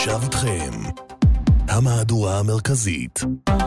עכשיו איתכם המהדורה המרכזית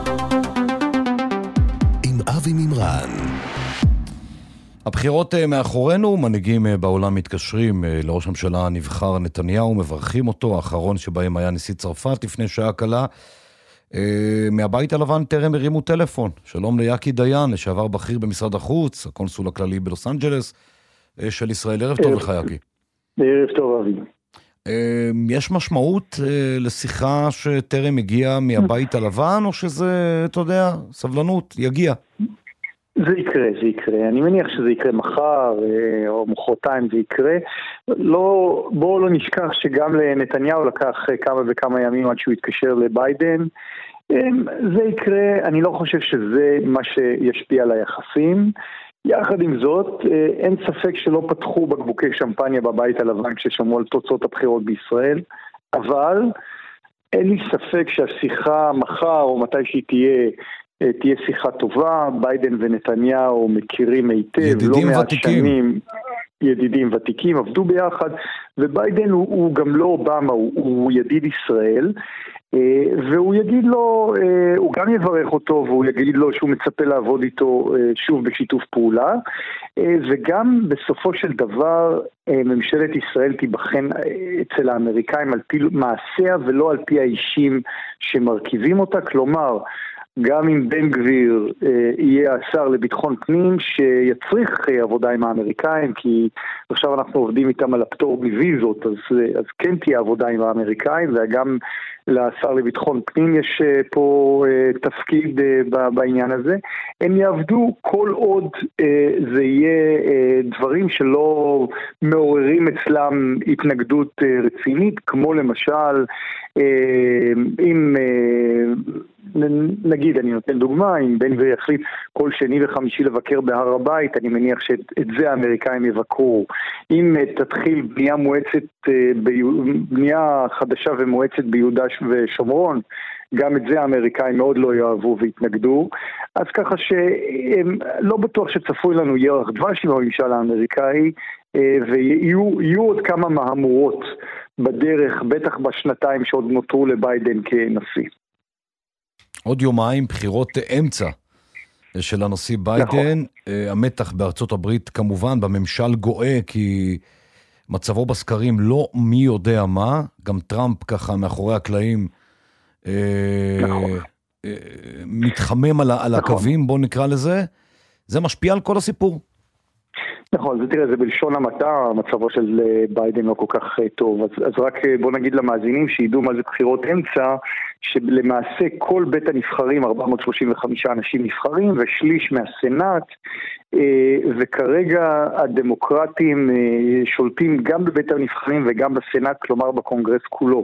עם אבי מימרן. הבחירות מאחורינו, מנהיגים בעולם מתקשרים לראש הממשלה הנבחר נתניהו, מברכים אותו, האחרון שבהם היה נשיא צרפת לפני שעה קלה. מהבית הלבן טרם הרימו טלפון. שלום ליאקי דיין, לשעבר בכיר במשרד החוץ, הקונסול הכללי בלוס אנג'לס של ישראל. ערב טוב לך יאקי. ערב טוב אבי. יש משמעות לשיחה שטרם הגיעה מהבית הלבן, או שזה, אתה יודע, סבלנות, יגיע? זה יקרה. אני מניח שזה יקרה מחר או מחרתיים זה יקרה. בואו לא נשכח שגם לנתניהו לקח כמה וכמה ימים עד שהוא יתקשר לביידן. זה יקרה, אני לא חושב שזה מה שישפיע על היחסים. יחד עם זאת, אין ספק שלא פתחו בקבוקי שמפניה בבית הלבן כששמעו על תוצאות הבחירות בישראל, אבל אין לי ספק שהשיחה מחר או מתי שהיא תהיה שיחה טובה. ביידן ונתניהו מכירים היטב, ידידים לא מעט ותיקים. שנים, ידידים ותיקים, עבדו ביחד, וביידן הוא גם לא אובמה, הוא ידיד ישראל, והוא יגיד לו, הוא גם יברך אותו, והוא יגיד לו שהוא מצפה לעבוד איתו שוב בשיתוף פעולה, וגם בסופו של דבר ממשלת ישראל תיבחן אצל האמריקאים על פי מעשיה ולא על פי האישים שמרכיבים אותה. כלומר, גם אם בן גביר יהיה השר לביטחון פנים שיצריך עבודה עם האמריקאים, כי עכשיו אנחנו עובדים איתם על הפטור מוויזות, אז כן תהיה עבודה עם האמריקאים, וגם לשר לביטחון פנים יש פה תפקיד בעניין הזה. הם יעבדו כל עוד זה יהיה דברים שלא מעוררים אצלם התנגדות רצינית, כמו למשל אם נגיד, אני נותן דוגמה, אם בן גביר יחליט כל שני וחמישי לבקר בהר הבית, אני מניח שאת זה האמריקאים יבקרו. אם תתחיל בנייה חדשה ומועצת ביהודה ושומרון, גם את זה האמריקאים מאוד לא יאהבו והתנגדו. אז ככה שלא בטוח שצפוי לנו ירח דבש עם הממשל האמריקאי, ויהיו עוד כמה מהמורות בדרך, בטח בשנתיים שעוד נותרו לביידן כנשיא. עוד יומיים בחירות אמצע של הנשיא ביידן. נכון. המתח בארצות הברית כמובן בממשל גואה, כי מצבו בסקרים לא מי יודע מה. גם טראמפ ככה מאחורי הקלעים נכון. מתחמם על נכון. הקווים, בוא נקרא לזה. זה משפיע על כל הסיפור. נכון, תראה, זה בלשון המעטה, מצבו של ביידן לא כל כך טוב, אז רק בוא נגיד למאזינים שידעו מה זה בחירות אמצע, שלמעשה כל בית הנבחרים, 435 אנשים נבחרים, ושליש מהסנאט, וכרגע הדמוקרטים שולטים גם בבית הנבחרים וגם בסנאט, כלומר בקונגרס כולו.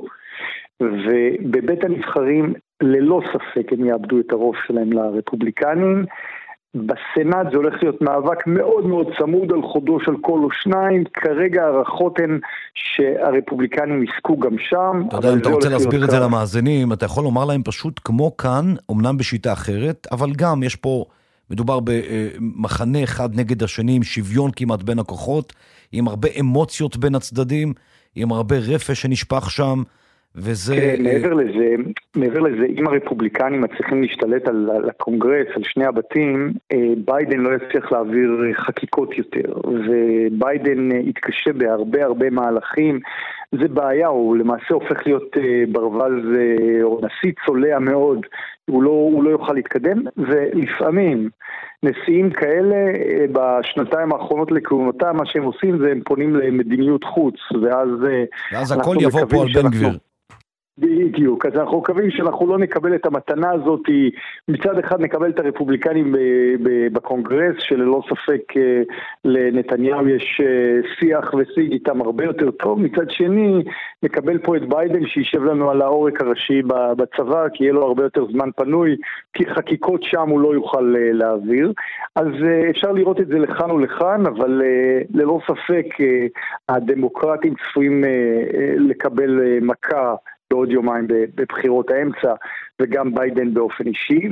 ובבית הנבחרים ללא ספק הם יאבדו את הרוב שלהם לרפובליקנים. בסנאט זה הולך להיות מאבק מאוד מאוד צמוד על חודו של כל או שניים. כרגע הערכות הן שהרפובליקנים יסקו גם שם. אתה יודע, אם אתה רוצה להסביר את זה למאזינים, אתה יכול לומר להם פשוט כמו כאן, אמנם בשיטה אחרת, אבל גם יש פה, מדובר במחנה אחד נגד השני, עם שוויון כמעט בין הכוחות, עם הרבה אמוציות בין הצדדים, עם הרבה רפש שנשפך שם, וזה... כן, מעבר לזה, אם הרפובליקנים מצליחים להשתלט על הקונגרס, על שני הבתים, ביידן לא יצליח להעביר חקיקות יותר, וביידן יתקשה בהרבה מהלכים. זה בעיה, הוא למעשה הופך להיות ברווז או נשיא צולע מאוד, הוא לא יוכל להתקדם, ולפעמים נשיאים כאלה בשנתיים האחרונות לכהונתם, מה שהם עושים זה הם פונים למדיניות חוץ, ואז הכל יבוא פה על בן גביר. בדיוק, אז אנחנו מקווים שאנחנו לא נקבל את המתנה הזאת, מצד אחד נקבל את הרפובליקנים בקונגרס, שללא ספק לנתניהו יש שיח ושיג איתם הרבה יותר טוב, מצד שני נקבל פה את ביידן שישב לנו על העורק הראשי בצבא, כי יהיה לו הרבה יותר זמן פנוי, כי חקיקות שם הוא לא יוכל להעביר, אז אפשר לראות את זה לכאן ולכאן, אבל ללא ספק הדמוקרטים צפויים לקבל מכה בעוד יומיים בבחירות האמצע, וגם ביידן באופן אישי,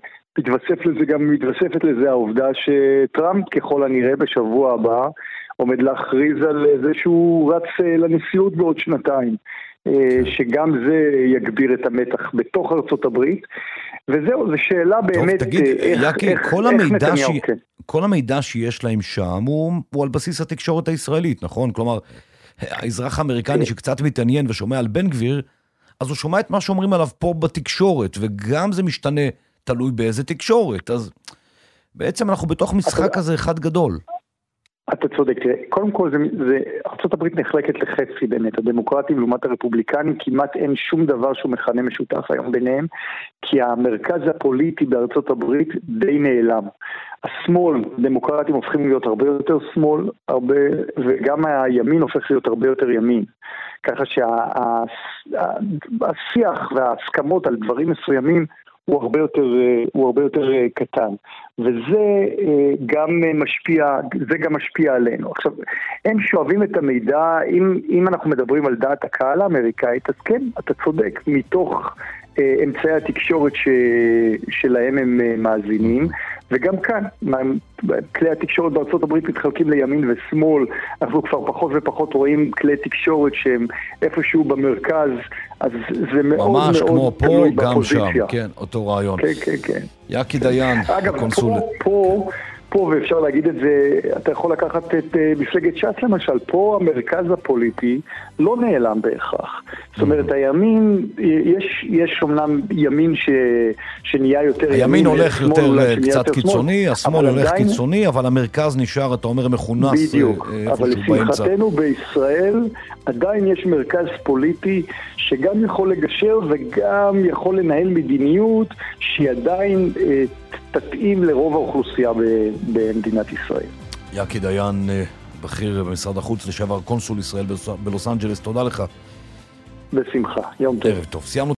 מתווספת לזה העובדה שטראמפ ככל הנראה בשבוע הבא עומד להכריז על זה שהוא רץ לנשיאות בעוד שנתיים. שגם זה יגביר את המתח בתוך ארצות הברית, וזהו, זו שאלה באמת, טוב, תגיד, יקי, כל המידע שיש להם שם הוא על בסיס התקשורת הישראלית, נכון? כלומר, האזרח האמריקני שקצת מתעניין ושומע על בן גביר, אז הוא שומע את מה שאומרים עליו פה בתקשורת, וגם זה משתנה, תלוי באיזה תקשורת, אז בעצם אנחנו בתוך משחק הזה אחד גדול. אתה צודק, קודם כל ארצות הברית נחלקת לחצי באמת, הדמוקרטים לעומת הרפובליקנים, כמעט אין שום דבר שהוא מכנה משותף היום ביניהם, כי המרכז הפוליטי בארצות הברית די נעלם. השמאל, דמוקרטים הופכים להיות הרבה יותר שמאל, וגם הימין הופך להיות הרבה יותר ימין. ככה שהשיח וההסכמות על דברים מסוימים הוא הרבה יותר קטן, וזה גם משפיע עלינו. עכשיו, הם שואבים את המידע, אם אנחנו מדברים על דעת הקהל האמריקאית, אז כן, אתה צודק, מתוך אמצעי התקשורת שלהם הם מאזינים, וגם כאן, כלי התקשורת בארצות הברית מתחלקים לימין ושמאל, אנחנו כבר פחות ופחות רואים כלי תקשורת שהם איפשהו במרכז, אז זה מאוד ממש מאוד כמו פה, גם בפוזיציה. שם, כן, אותו רעיון. כן. יקי דיין, אגב, הקונסול. פה, ואפשר להגיד את זה, אתה יכול לקחת את מפלגת ש"ס למשל, פה המרכז הפוליטי לא נעלם בהכרח. זאת אומרת, הימין, יש אומנם ימין שנהיה יותר הימין הולך יותר קצת קיצוני, השמאל הולך קיצוני, אבל המרכז נשאר, אתה אומר, מכונס. בדיוק, אבל לשמחתנו בישראל עדיין יש מרכז פוליטי שגם יכול לגשר וגם יכול לנהל מדיניות שהיא עדיין תתאים לרוב האוכלוסייה במדינת ישראל. יקי דיין, בכיר במשרד החוץ, לשעבר קונסול ישראל בלוס אנג'לס, תודה לך. בשמחה, יום טוב. ערב טוב, סיימנו.